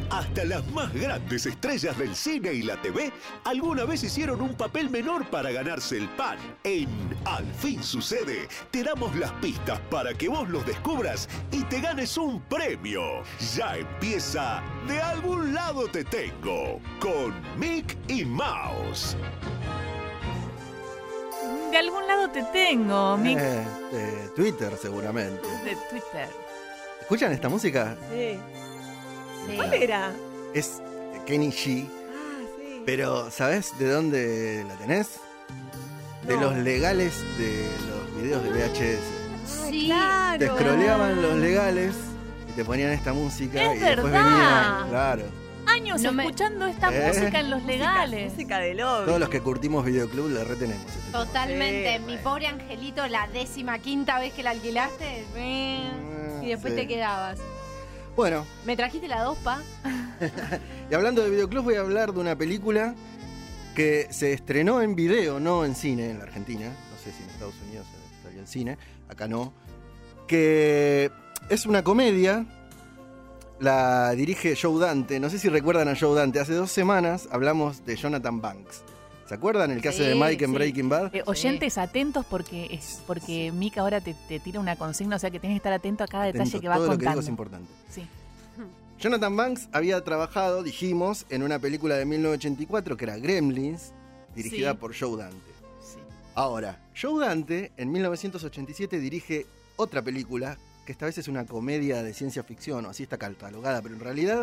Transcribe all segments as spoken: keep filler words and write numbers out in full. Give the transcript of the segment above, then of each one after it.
Hasta las más grandes estrellas del cine y la T V alguna vez hicieron un papel menor para ganarse el pan. En Al fin sucede, te damos las pistas para que vos los descubras y te ganes un premio. Ya empieza De algún lado te tengo, con Mick y Mouse. De algún lado te tengo, Mick. Eh, de Twitter, seguramente. De Twitter. ¿Escuchan esta música? Sí. Sí. ¿Cuál era? Es Kenny G. Ah, sí. Pero, ¿sabés de dónde la tenés? De No. los legales de los videos de V H S. Sí. Claro. Te scrolleaban los legales y te ponían esta música. Es y después verdad. venían, claro. Años No me- escuchando esta Eh. música en los legales. Música de lobby. Todos los que curtimos videoclub le retenemos. Este tema. Totalmente. Sí, Mi bueno. pobre angelito, la décima quinta vez que la alquilaste. eh, Ah, Y después sí. te quedabas. Bueno, ¿Me trajiste la dos, pa? y hablando de videoclub, voy a hablar de una película que se estrenó en video, no en cine, en la Argentina. No sé si en Estados Unidos salió en cine, acá no. Que es una comedia, la dirige Joe Dante. No sé si recuerdan a Joe Dante. Hace dos semanas hablamos de Jonathan Banks. ¿Se acuerdan? El que hace de Sí, Mike en sí. Breaking Bad. Eh, oyentes atentos porque es porque Mick ahora te, te tira una consigna, o sea que tienes que estar atento a cada detalle Atento, que va todo lo que contando. digo es importante. Sí. Jonathan Banks había trabajado, dijimos, en una película de mil novecientos ochenta y cuatro que era Gremlins, dirigida Sí. por Joe Dante. Sí. Ahora, Joe Dante en mil novecientos ochenta y siete dirige otra película, que esta vez es una comedia de ciencia ficción, o así está catalogada, pero en realidad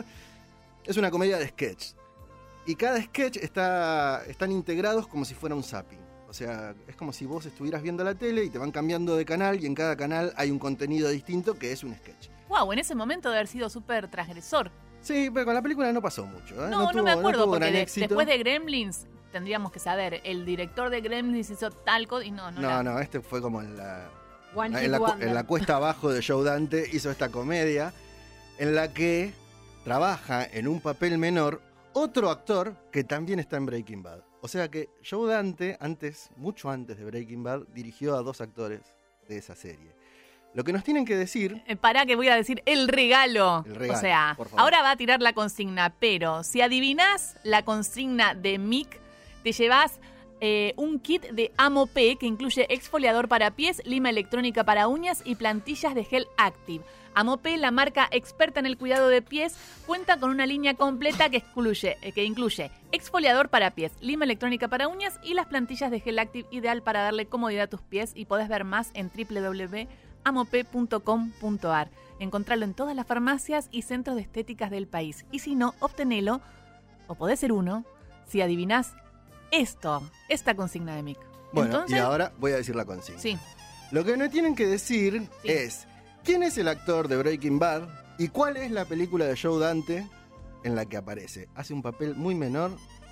es una comedia de sketch. Y cada sketch está, están integrados como si fuera un zapping. O sea, es como si vos estuvieras viendo la tele y te van cambiando de canal y en cada canal hay un contenido distinto que es un sketch. Wow, en ese momento de haber sido súper transgresor. Sí, pero con la película no pasó mucho. ¿eh? No, no, tuvo- me acuerdo, tuvo porque gran de- éxito. después de Gremlins tendríamos que saber, el director de Gremlins hizo tal cosa y no, no. No, la- no, este fue como en la, One en Hit la, cu- Wonder. en la cuesta abajo de Joe Dante. Hizo esta comedia en la que trabaja en un papel menor otro actor que también está en Breaking Bad. O sea que Joe Dante, antes, mucho antes de Breaking Bad, dirigió a dos actores de esa serie. Lo que nos tienen que decir... Eh, Pará que voy a decir el regalo. El regalo, o sea, por favor. ahora va a tirar la consigna, pero si adivinás la consigna de Mick, te llevas eh, un kit de Amopé que incluye exfoliador para pies, lima electrónica para uñas y plantillas de gel Active. Amopé, la marca experta en el cuidado de pies, cuenta con una línea completa que incluye, eh, que incluye exfoliador para pies, lima electrónica para uñas y las plantillas de gel Active, ideal para darle comodidad a tus pies, y podés ver más en doble u doble u doble u punto amopé punto com punto a r. Encontralo en todas las farmacias y centros de estéticas del país. Y si no, obtenelo, o podés ser uno, si adivinás esto, esta consigna de Mick. Bueno, Entonces, y ahora voy a decir la consigna. sí, Lo que me tienen que decir Sí. es quién es el actor de Breaking Bad y cuál es la película de Joe Dante en la que aparece. Hace un papel muy menor,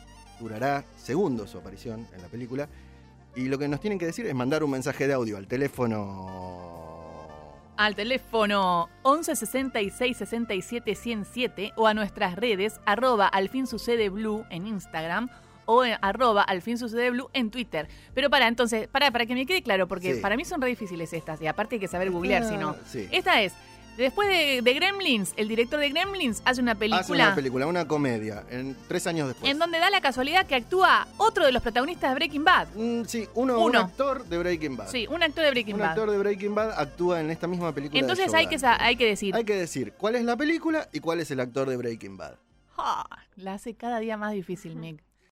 durará segundos su aparición en la película. Y lo que nos tienen que decir es mandar un mensaje de audio al teléfono... al teléfono once sesenta y seis sesenta y siete ciento siete o a nuestras redes arroba al fin sucede blue en Instagram o en arroba al fin sucede blue en Twitter. Pero para, entonces, para, para que me quede claro, porque Sí. para mí son re difíciles estas y aparte hay que saber googlear, Ah, si no. sí. Esta es, después de, de Gremlins, el director de Gremlins hace una película, Hace una película, una comedia, en tres años después. en donde da la casualidad que actúa otro de los protagonistas de Breaking Bad. Mm, sí, uno, un Uno. actor de Breaking Bad. Sí, un actor de Breaking un Bad. actor de Breaking Bad actúa en esta misma película. Entonces de Joe hay que, Dante. sa- hay que decir, Hay que decir cuál es la película y cuál es el actor de Breaking Bad. "Ah, la hace cada día más difícil, Mick.